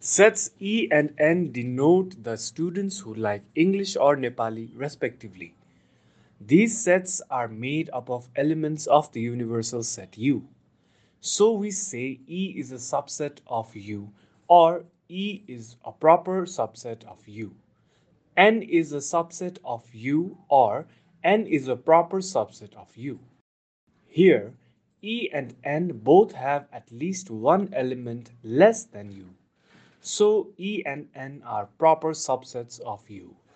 Sets E and N denote the students who like English or Nepali respectively. These sets are made up of elements of the universal set U. So we say E is a subset of U, or E is a proper subset of U. N is a subset of U, or N is a proper subset of U. Here, E and N both have at least one element less than U. So E and N are proper subsets of U.